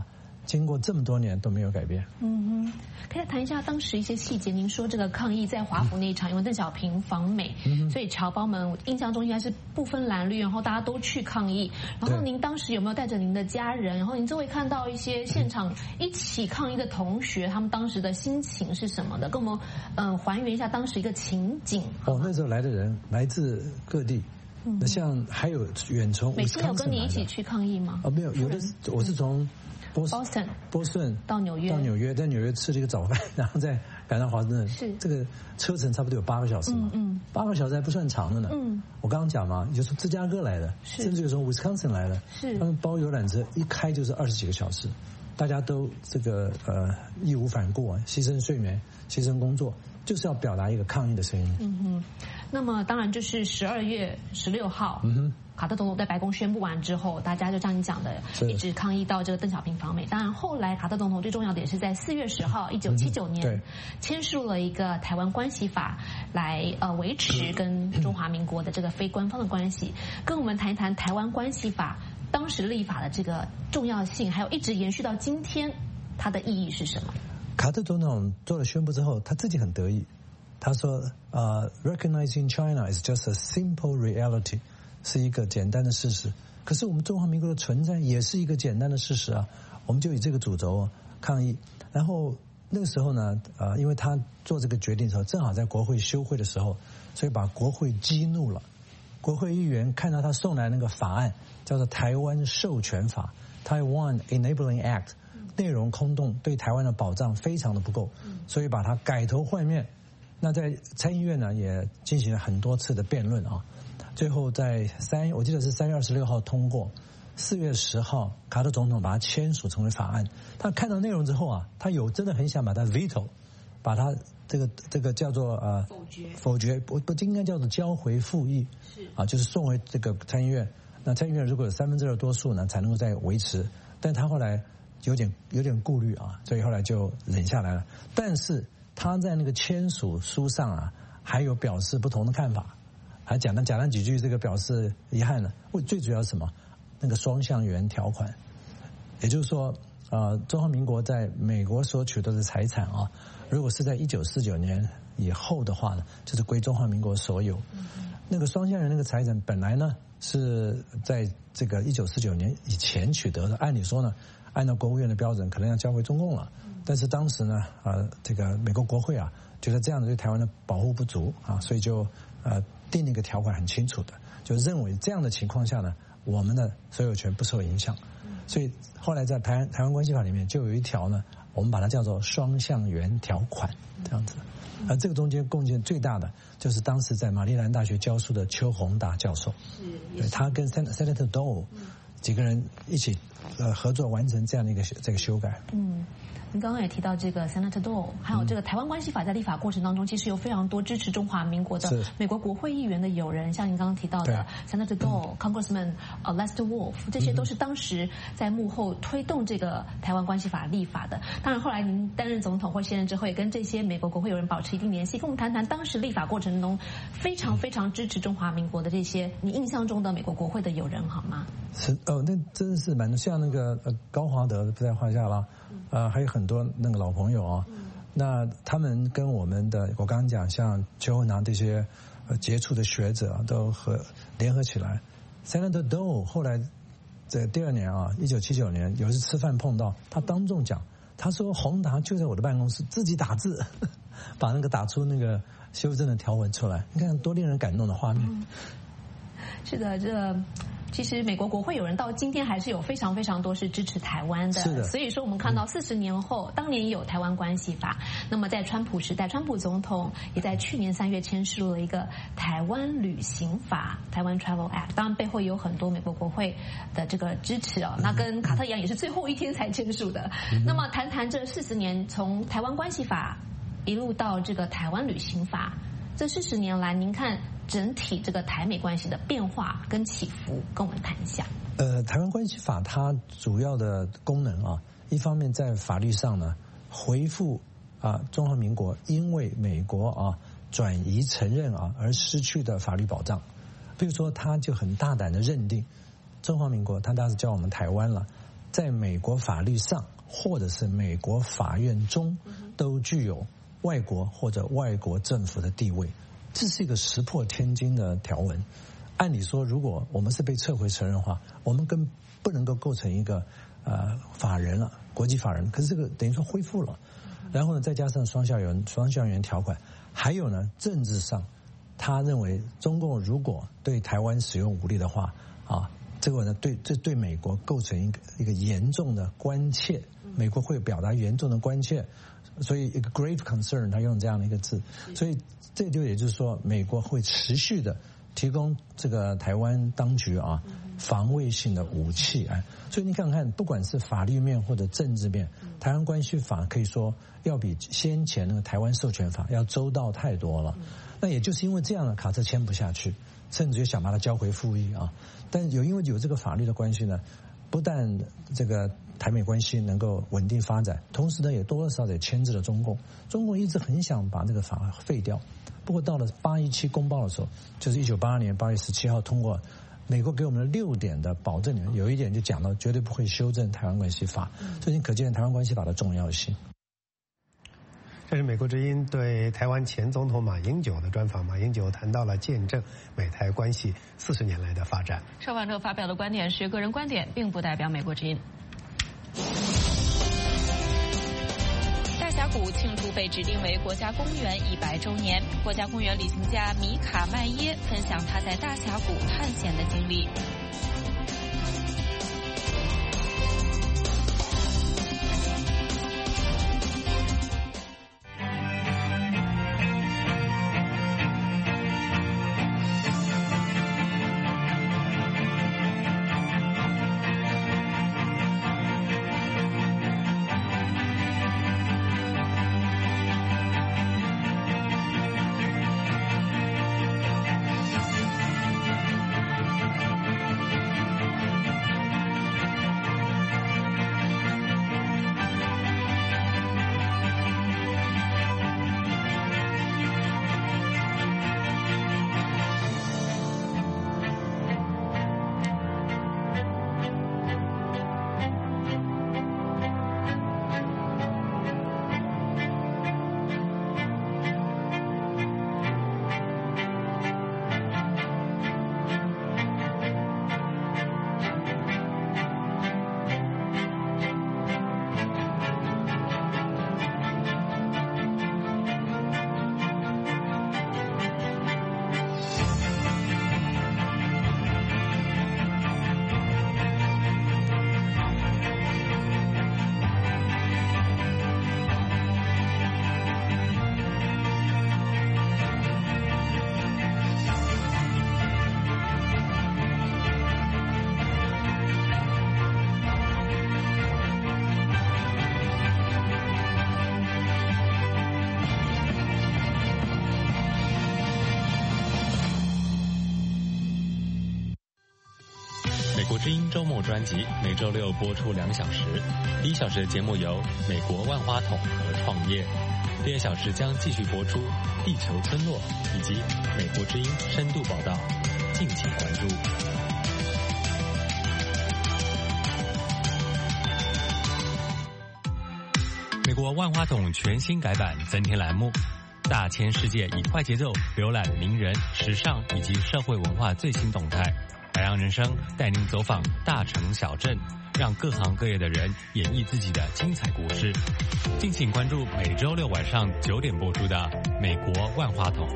F: 经过这么多年都没有改变。
E: 可以谈一下当时一些细节。您说这个抗议在华府那一场，因为邓小平访美，所以侨胞们印象中应该是不分蓝绿，然后大家都去抗议。然后您当时有没有带着您的家人？然后您周围看到一些现场一起抗议的同学，他们当时的心情是什么的？跟我们还原一下当时一个情景。
F: 那时候来的人来自各地。那像还有远从
E: 美心有跟你一起去抗议吗？
F: 没有，有的我是从波士顿
E: 到纽约，
F: 在纽约吃了一个早饭，然后再赶到华盛顿。
E: 是
F: 这个车程差不多有8个小时嘛，8个小时还不算长的呢。我刚刚讲嘛，有从芝加哥来的，甚至有从 Wisconsin 来的，他们包游览车一开就是20几个小时，大家都这个义无反顾啊，牺牲睡眠，牺牲工作，就是要表达一个抗议的声音。
E: 那么当然就是12月16号，卡特总统在白宫宣布完之后，大家就像你讲的，一直抗议到这个邓小平访美。当然后来卡特总统最重要的也是在4月10号1979年签署了一个台湾关系法，来维持跟中华民国的这个非官方的关系。跟我们谈一谈台湾关系法当时立法的这个重要性，还有一直延续到今天它的意义是什么？
F: 卡特总统做了宣布之后，他自己很得意，他说recognizing China is just a simple reality， 是一个简单的事实。可是我们中华民国的存在也是一个简单的事实啊，我们就以这个主轴抗议。然后那个时候呢，因为他做这个决定的时候，正好在国会休会的时候，所以把国会激怒了。国会议员看到他送来那个法案，叫做《台湾授权法》（Taiwan Enabling Act）， 内容空洞，对台湾的保障非常的不够，所以把它改头换面。那在参议院呢，也进行了很多次的辩论啊，最后在我记得是3月26号通过，4月10号卡特总统把它签署成为法案。他看到内容之后啊，他真的很想把它 veto， 把它这个叫做否决，不应该叫做交回复议，就是送回这个参议院。那参议院如果有2/3多数呢，才能够再维持。但他后来有点顾虑啊，所以后来就忍下来了。但是他在那个签署书上啊，还有表示不同的看法，还讲了几句，这个表示遗憾了。最主要是什么？那个双向源条款，也就是说，中华民国在美国所取得的财产啊，如果是在1949年以后的话呢，就是归中华民国所有。那个双向源那个财产本来呢是在这个1949年以前取得的，按理说呢，按照国务院的标准，可能要交回中共了。但是当时呢，这个美国国会啊，觉得这样的对台湾的保护不足啊，所以就定了一个条款很清楚的，就认为这样的情况下呢，我们的所有权不受影响。所以后来在台湾关系法里面就有一条呢，我们把它叫做双向源条款，这样子。而这个中间贡献最大的就是当时在马里兰大学教书的邱宏达教授，对，他跟 Senator Dole 几个人一起合作完成这样的一个这个修改。
E: 您刚刚也提到这个 Senator Dole， 还有这个台湾关系法在立法过程当中，其实有非常多支持中华民国的美国国会议员的友人，像您刚刚提到的 Senator Dole、Congressman Lester Wolf， 这些都是当时在幕后推动这个台湾关系法立法的。当然后来您担任总统或卸任之后，也跟这些美国国会友人保持一定联系，跟我们谈谈当时立法过程中非常非常支持中华民国的这些你印象中的美国国会的友人好吗？
F: 那真的是蛮多，像那个高华德不在话下了，还有很多那个老朋友啊，那他们跟我们的我刚刚讲像邱宏达这些杰出的学者都联合起来。Senator Dole 后来在第2年啊，1979年有一次吃饭碰到他，当众讲，他说宏达就在我的办公室自己打字，把那个打出那个修正的条文出来，你看多令人感动的画面。
E: 是的，其实美国国会有人到今天还是有非常非常多是支持台湾的，
F: 是的。
E: 所以说我们看到40年后，当年有台湾关系法，那么在川普时代，川普总统也在去年3月签署了一个台湾旅行法 （Taiwan Travel Act）， 当然背后也有很多美国国会的这个支持哦。那跟卡特一样，也是最后一天才签署的。那么谈谈这40年，从台湾关系法一路到这个台湾旅行法，这40年来，您看整体这个台美关系的变化跟起伏，跟我们谈一下。
F: 台湾关系法它主要的功能啊，一方面在法律上呢，回复中华民国因为美国转移承认而失去的法律保障。比如说，他就很大胆的认定中华民国，他当时叫我们台湾了，在美国法律上或者是美国法院中都具有外国或者外国政府的地位，这是一个石破天惊的条文。按理说，如果我们是被撤回承认的话，我们更不能够构成一个法人了，国际法人。可是这个等于说恢复了，然后呢，再加上双校园条款，还有呢，政治上，他认为中共如果对台湾使用武力的话，这个呢，对美国构成一个严重的关切，美国会表达严重的关切，所以一个 grave concern， 他用这样的一个字，所以这就也就是说，美国会持续的提供这个台湾当局防卫性的武器所以你看看，不管是法律面或者政治面，台湾关系法可以说要比先前那个台湾授权法要周到太多了。那也就是因为这样的卡特签不下去，甚至于想把它交回复议但因为有这个法律的关系呢，不但这个台美关系能够稳定发展，同时呢也多多少少也牵制了中共。中共一直很想把这个法废掉，不过到了817公报的时候，就是1982年8月17号通过，美国给我们的6点的保证里面有一点就讲到绝对不会修正台湾关系法，所以你可见台湾关系法的重要性。
A: 这是美国之音对台湾前总统马英九的专访。马英九谈到了见证美台关系40年来的发展。
B: 受访者发表的观点是个人观点，并不代表美国之音。大峡谷庆祝被指定为国家公园100周年，国家公园旅行家米卡麦耶分享他在大峡谷探险的经历。
G: 美国之音周末专辑每周6播出2小时，第1小时的节目由美国万花筒和创业，第2小时将继续播出地球村落以及美国之音深度报道，敬请关注。美国万花筒全新改版增添栏目，大千世界以快节奏浏览名人、时尚以及社会文化最新动态。海洋人生带您走访大城小镇，让各行各业的人演绎自己的精彩故事。敬请关注每周6晚上9点播出的《美国万花筒》。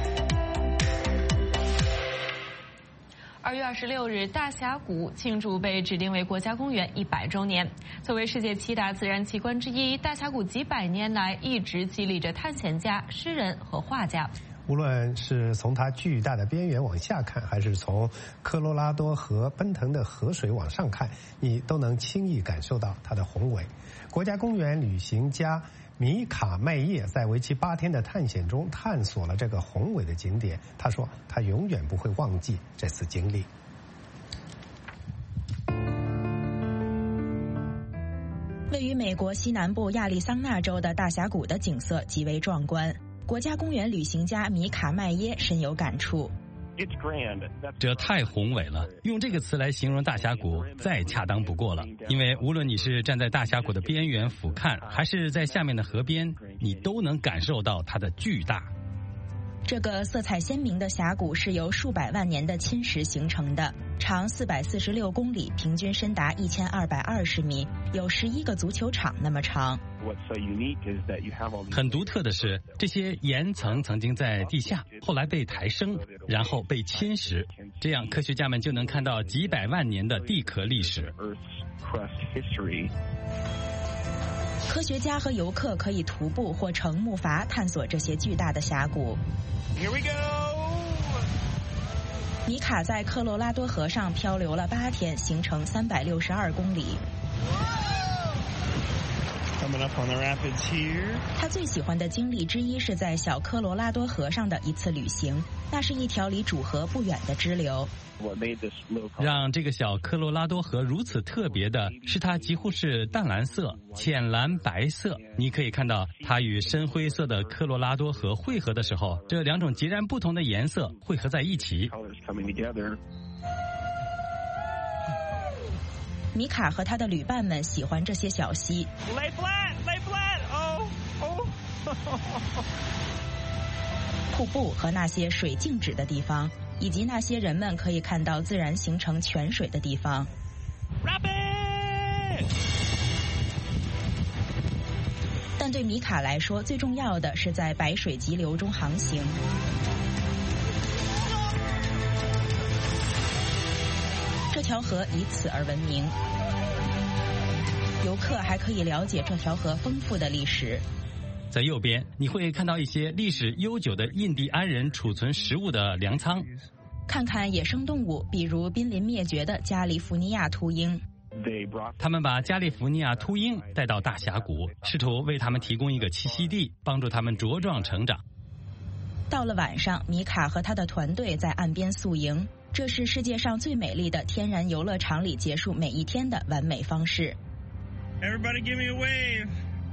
B: 2月26日，大峡谷庆祝被指定为国家公园100周年。作为世界7大自然奇观之一，大峡谷几百年来一直激励着探险家、诗人和画家。
A: 无论是从它巨大的边缘往下看，还是从科罗拉多河奔腾的河水往上看，你都能轻易感受到它的宏伟。国家公园旅行家米卡麦耶在为期8天的探险中探索了这个宏伟的景点。他说，他永远不会忘记这次经历。
D: 位于美国西南部亚利桑那州的大峡谷的景色极为壮观。国家公园旅行家米卡麦耶深有感触。
H: 这太宏伟了，用这个词来形容大峡谷再恰当不过了。因为无论你是站在大峡谷的边缘俯瞰，还是在下面的河边，你都能感受到它的巨大。
D: 这个色彩鲜明的峡谷是由数百万年的侵蚀形成的，长446公里，平均深达1220米，有11个足球场那么长。
H: 很独特的是，这些岩层曾经在地下，后来被抬升，然后被侵蚀，这样科学家们就能看到几百万年的地壳历史。科学家和游客可以徒步或乘木筏探索这些巨大的峡谷。
N: Here we go!
D: 米卡在科罗拉多河上漂流了8天，行程362公里。
N: Coming up on the rapids here.
D: 他最喜欢的经历之一是在小科罗拉多河上的一次旅行，那是一条离主河不远的支流。
H: 让这个小科罗拉多河如此特别的是，它几乎是淡蓝色、浅蓝白色。你可以看到它与深灰色的科罗拉多河汇合的时候，这2种截然不同的颜色汇合在一起。
D: 米卡和他的旅伴们喜欢这些小溪。
N: Lay flat, lay flat. Oh.
D: 瀑布和那些水静止的地方，以及那些人们可以看到自然形成泉水的地方。
N: Rapid!
D: 但对米卡来说，最重要的是在白水急流中航行。这条河以此而闻名。游客还可以了解这条河丰富的历史。
H: 在右边，你会看到一些历史悠久的印第安人储存食物的粮仓。
D: 看看野生动物，比如濒临灭绝的加利福尼亚秃鹰。
H: 他们把加利福尼亚秃鹰带到大峡谷，试图为他们提供一个栖息地，帮助他们茁壮成长。
D: 到了晚上，米卡和他的团队在岸边宿营，这是世界上最美丽的天然游乐场里结束每一天的完美方式。
N: Everybody give me a wave.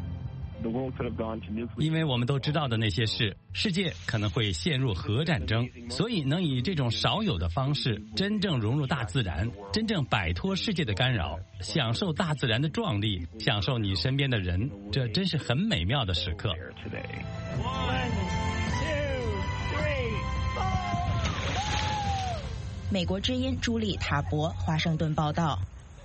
H: 因为我们都知道的那些事，世界可能会陷入核战争，所以能以这种少有的方式真正融入大自然，真正摆脱世界的干扰，享受大自然的壮丽，享受你身边的人，这真是很美妙的时刻。
D: 美国之音朱莉塔博，华盛顿报道。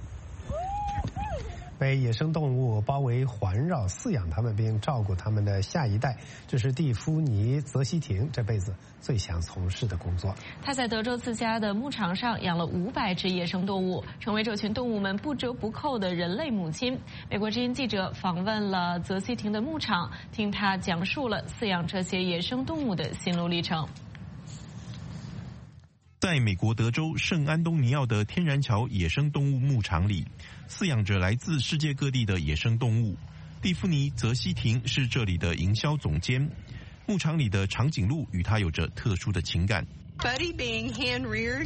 A: 被野生动物包围环绕，饲养它们并照顾它们的下一代，这是蒂芙尼·泽西廷这辈子最想从事的工作。
B: 他在德州自家的牧场上养了500只野生动物，成为这群动物们不折不扣的人类母亲。美国之音记者访问了泽西廷的牧场，听他讲述了饲养这些野生动物的心路历程。
J: 在美国德州圣安东尼奥的天然桥野生动物牧场里，饲养着来自世界各地的野生动物。蒂芙尼·泽西廷是这里的营销总监。牧场里的长颈鹿与他有着特殊的情感。
L: Buddy being hand-reared,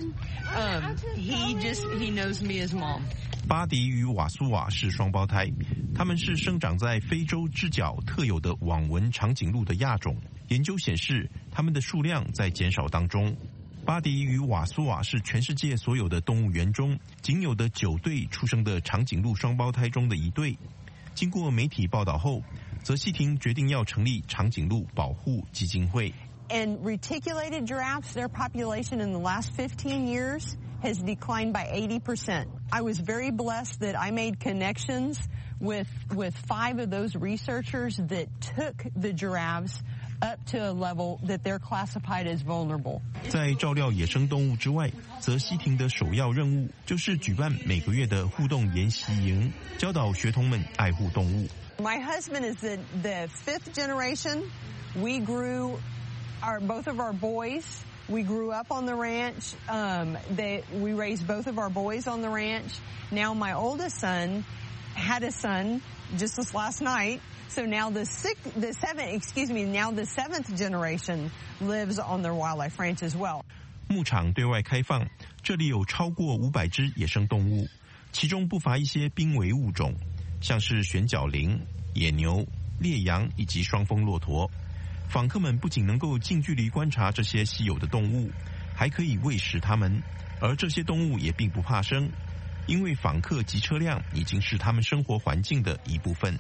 L: he knows me as mom.
J: 巴迪与瓦苏瓦是双胞胎，他们是生长在非洲之角特有的网纹长颈鹿的亚种。研究显示，它们的数量在减少当中。巴迪与瓦苏瓦是全世界所有的动物园中仅有的9对出生的长颈鹿双胞胎中的1对。经过媒体报道后，泽西廷决定要成立长颈鹿保护基金会。
L: And reticulated giraffes, their population in the last 15 years has declined by 80%. I was very blessed that I made connections with 5 of those researchers that took the giraffes up to a level that they're classified as vulnerable.
J: 在照料野生动物之外，泽西廷的首要任务就是举办每个月的互动研习营，教导学童们爱护动物。
L: My husband is the 5th generation. We grew both of our boys. We grew up on the ranch. We raised both of our boys on the ranch. Now my oldest son had a son just this last night. So now the 7th generation lives on their wildlife ranch as well.
J: 牧场对外开放，这里有超过500只野生动物，其中不乏一些濒危物种，像是悬角羚、野牛、烈羊以及双峰骆驼。访客们不仅能够近距离观察这些稀有的动物， 还可以喂食它们，而这些动物也并不怕生，因为访客及车辆已经是他们生活环境的一部分。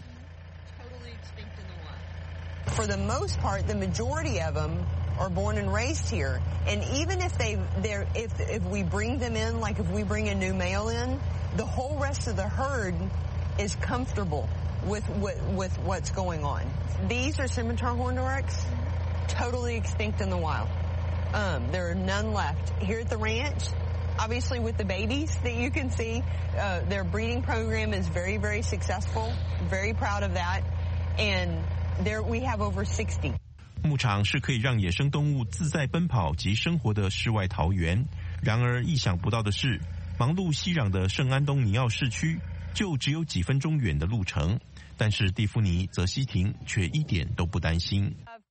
L: For the most part, the majority of them are born and raised here, and even if if we bring them in, like if we bring a new male in, the whole rest of the herd is comfortable with what's going on. These are scimitar horned oryx, totally extinct in the wild. There are none left here at the ranch. Obviously, with the babies that you can see, their breeding program is very, very successful. Very proud of that, and there we have over 60.
J: 牧场是可以让野生动物自在奔跑及生活的世外桃源。然而，意想不到的是，忙碌熙攘的圣安东尼奥市区就只有几分钟远的路程，但是蒂芙尼泽西廷却一点都不担心。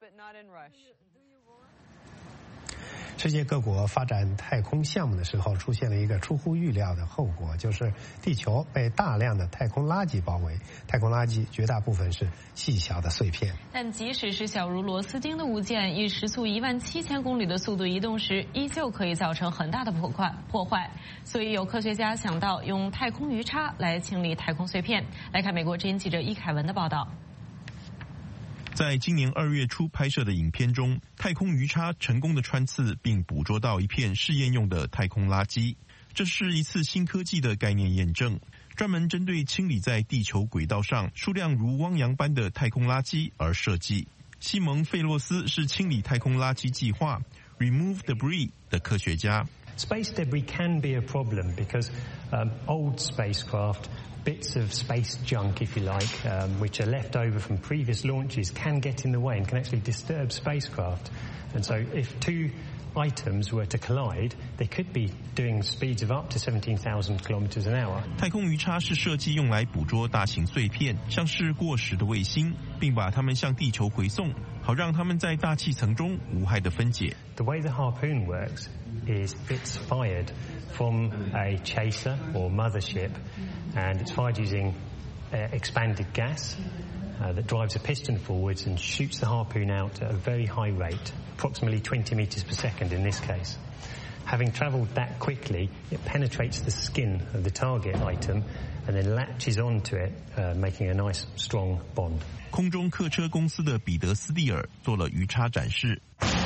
A: 世界各国发展太空项目的时候，出现了一个出乎预料的后果，就是地球被大量的太空垃圾包围。太空垃圾绝大部分是细小的碎片，
B: 但即使是小如螺丝钉的物件，以时速17000公里的速度移动时，依旧可以造成很大的破坏。所以有科学家想到用太空鱼叉来清理太空碎片。来看美国之音记者伊凯文的报道。
J: 在今年2月初拍摄的影片中，太空鱼叉成功的穿刺并捕捉到一片试验用的太空垃圾。这是一次新科技的概念验证，专门针对清理在地球轨道上数量如汪洋般的太空垃圾而设计。西蒙·费洛斯是清理太空垃圾计划 Remove Debris 的科学家。
U: Space debris can be a problem because old spacecraft, bits of space junk, if you like, which are left over from previous launches, can get in the way and can actually disturb spacecraft. And so if two items were to collide, they could be doing speeds of up to 17,000 kilometers an hour.
J: 太空鱼叉是设计用来捕捉大型碎片，像是过时的卫星，并把它们向地球回送，好让它们在大气层中无害的分解。
U: The way the harpoon works is it's fired from a chaser or mothership, and it's fired using expanded gas that drives a piston forwards and shoots the harpoon out at a very high rate, approximately 20 meters per second in this case. Having travelled that quickly, it penetrates the skin of the target item and then latches onto it, making a nice strong bond.
J: 空中客车公司的彼得斯蒂尔做了鱼叉展示。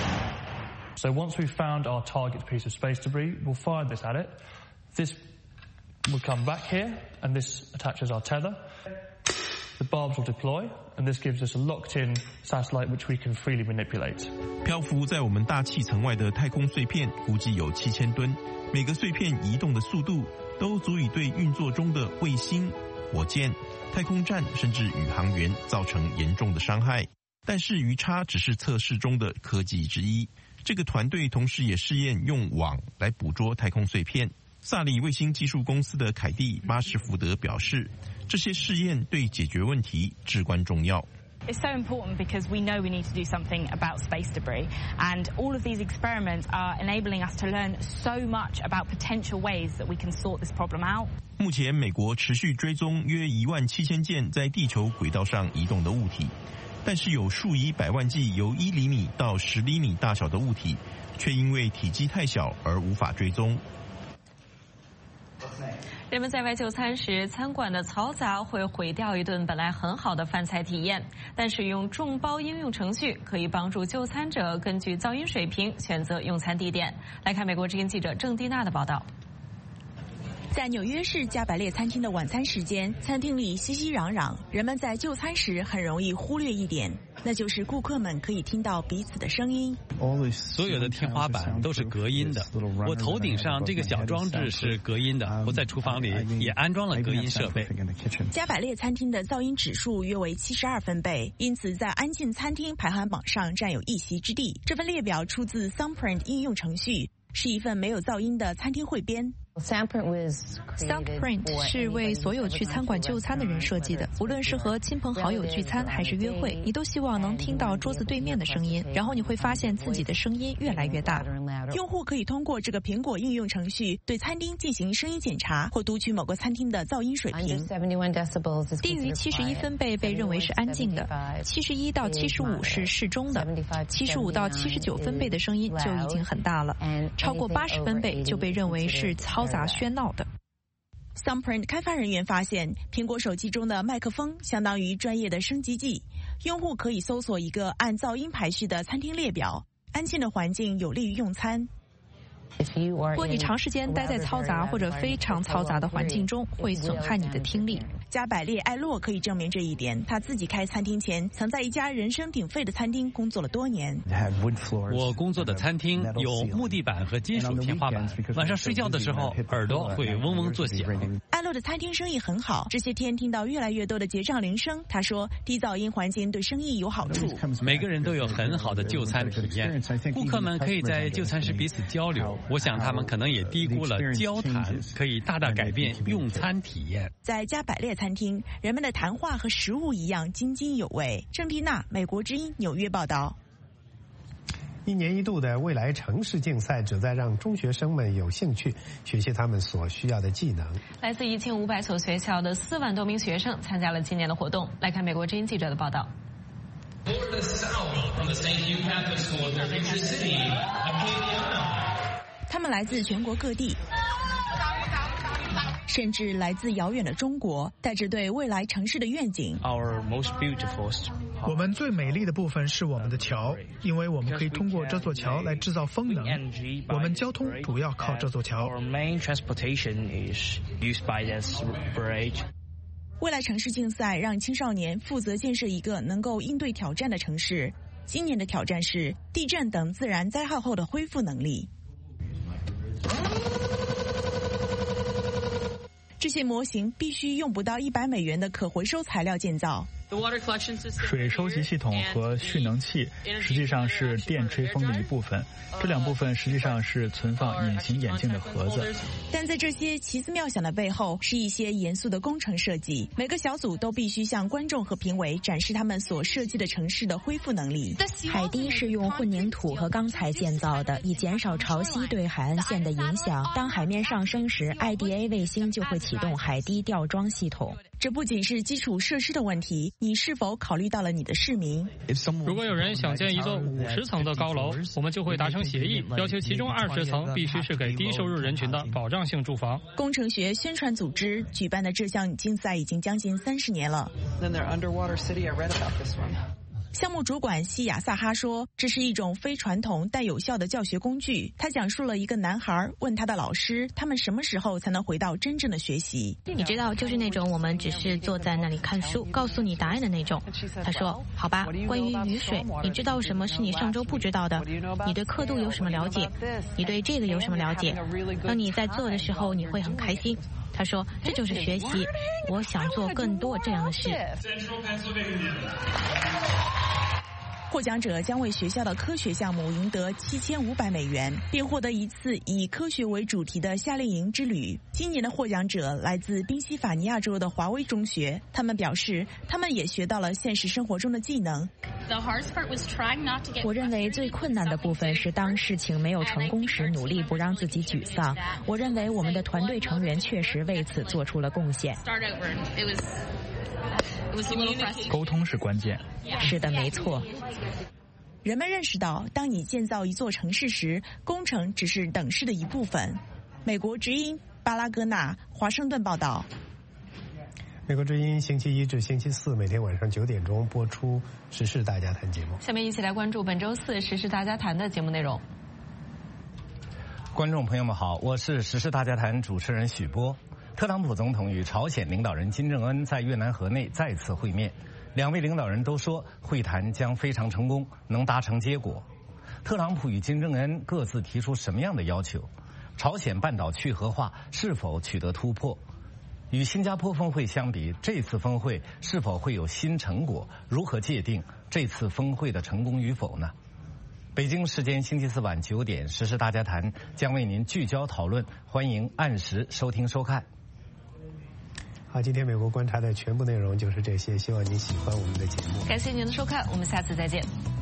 I: So once we've found our target piece of space debris, we'll fire this at it. This will come back here, and this attaches our tether. The barbs will deploy, and this gives us a locked-in satellite which we can freely manipulate.
J: 漂浮在我们大气层外的太空碎片估计有7000吨，每个碎片移动的速度都足以对运作中的卫星、火箭、太空站甚至宇航员造成严重的伤害。但是鱼叉只是测试中的科技之一，这个团队同时也试验用网来捕捉太空碎片。萨里卫星技术公司的凯蒂·巴什福德表示，这些试验对解决问题至关重要。
K: It's so important because we know we need to do something about space debris, and all of these experiments are enabling us to learn so much about potential ways that we can sort this problem out.
J: 目前，美国持续追踪约17000件在地球轨道上移动的物体，但是有数以百万计由1厘米到10厘米大小的物体，却因为体积太小而无法追踪。
B: 人们在外就餐时，餐馆的嘈杂会毁掉一顿本来很好的饭菜体验。但使用众包应用程序可以帮助就餐者根据噪音水平选择用餐地点。来看美国之音记者郑蒂娜的报道。
C: 在纽约市加百列餐厅的晚餐时间，餐厅里熙熙攘攘，人们在就餐时很容易忽略一点，那就是顾客们可以听到彼此的声音。
H: 所有的天花板都是隔音的，我头顶上这个小装置是隔音的，我在厨房里也安装了隔音设备。
C: 加百列餐厅的噪音指数约为72分贝，因此在安静餐厅排行榜上占有一席之地。这份列表出自 Soundprint 应用程序，是一份没有噪音的餐厅汇编。
M: Thumbprint 是为所有去餐馆就餐的人设计的，无论是和亲朋好友聚餐还是约会，你都希望能听到桌子对面的声音，然后你会发现自己的声音越来越大。
C: 用户可以通过这个苹果应用程序对餐厅进行声音检查，或读取某个餐厅的噪音水平。
M: 低于71分贝被认为是安静的，71到75是适中的，75到79分贝的声音就已经很大了，超过80分贝就被认为是嘈杂喧闹的。
C: Thumbprint 开发人员发现，苹果手机中的麦克风相当于专业的升级剂，用户可以搜索一个按噪音排序的餐厅列表，安静的环境有利于用餐。
M: 如果你长时间待在嘈杂或者非常嘈杂的环境中，会损害你的听力。
C: 加百列·艾洛可以证明这一点。他自己开餐厅前，曾在一家人声鼎沸的餐厅工作了多年。
H: 我工作的餐厅有木地板和金属天花板，晚上睡觉的时候耳朵会嗡嗡作响。
C: 艾洛的餐厅生意很好，这些天听到越来越多的结账铃声。他说，低噪音环境对生意有好处。
H: 每个人都有很好的就餐体验，顾客们可以在就餐时彼此交流。我想他们可能也低估了交谈可以大大改变用餐体验。
C: 在加百列餐厅，人们的谈话和食物一样津津有味。郑蒂娜，美国之音纽约报道。
A: 1年1度的未来城市竞赛旨在让中学生们有兴趣学习他们所需要的技能。
B: 来自1500所学校的4万多名学生参加了今年的活动。来看美国之音记者的报道。
C: 他们来自全国各地，甚至来自遥远的中国，带着对未来城市的愿景。
P: 我们最美丽的部分是我们的桥，因为我们可以通过这座桥来制造风能。我们交通主要靠这座桥。
C: 未来城市竞赛让青少年负责建设一个能够应对挑战的城市。今年的挑战是地震等自然灾害后的恢复能力。这些模型必须用不到$100的可回收材料建造。
R: 水收集系统和蓄能器实际上是电吹风的一部分，这两部分实际上是存放隐形眼镜的盒子。
C: 但在这些奇思妙想的背后，是一些严肃的工程设计。每个小组都必须向观众和评委展示他们所设计的城市的恢复能力。
D: 海堤是用混凝土和钢材建造的，以减少潮汐对海岸线的影响。当海面上升时 ，IDA 卫星就会启动海堤吊装系统。
C: 这不仅是基础设施的问题，你是否考虑到了你的市民？
S: 如果有人想建一座50层的高楼，我们就会达成协议，要求其中20层必须是给低收入人群的保障性住房。
C: 工程学宣传组织举办的这项竞赛已经将近30年了。项目主管西亚萨哈说，这是一种非传统但有效的教学工具。他讲述了一个男孩问他的老师，他们什么时候才能回到真正的学习。
Y: 你知道，就是那种我们只是坐在那里看书，告诉你答案的那种。他说，好吧，关于雨水，你知道什么是你上周不知道的？你对刻度有什么了解？你对这个有什么了解？当你在做的时候，你会很开心。他说，这就是学习，我想做更多这样的事。
C: 获奖者将为学校的科学项目赢得$7500，并获得一次以科学为主题的夏令营之旅。今年的获奖者来自宾夕法尼亚州的华威中学，他们表示，他们也学到了现实生活中的技能。
D: 我认为最困难的部分是当事情没有成功时，努力不让自己沮丧。我认为我们的团队成员确实为此做出了贡献。
R: 沟通是关键。
D: 是的，没错。
C: 人们认识到，当你建造一座城市时，工程只是等式的一部分。美国之音巴拉戈纳，华盛顿报道。
A: 美国之音星期1至星期4每天晚上9点钟播出时事大家谈节目。
B: 下面一起来关注本周4时事大家谈的节目内容。
Z: 观众朋友们好，我是时事大家谈主持人许波。特朗普总统与朝鲜领导人金正恩在越南河内再次会面，两位领导人都说会谈将非常成功，能达成结果。特朗普与金正恩各自提出什么样的要求？朝鲜半岛去核化是否取得突破？与新加坡峰会相比，这次峰会是否会有新成果？如何界定这次峰会的成功与否呢？ 北京时间星期四晚9点，时事大家谈将为您聚焦讨论，欢迎按时收听收看。
A: 好，今天美国观察的全部内容就是这些，希望您喜欢我们的节目。
B: 感谢您的收看，我们下次再见。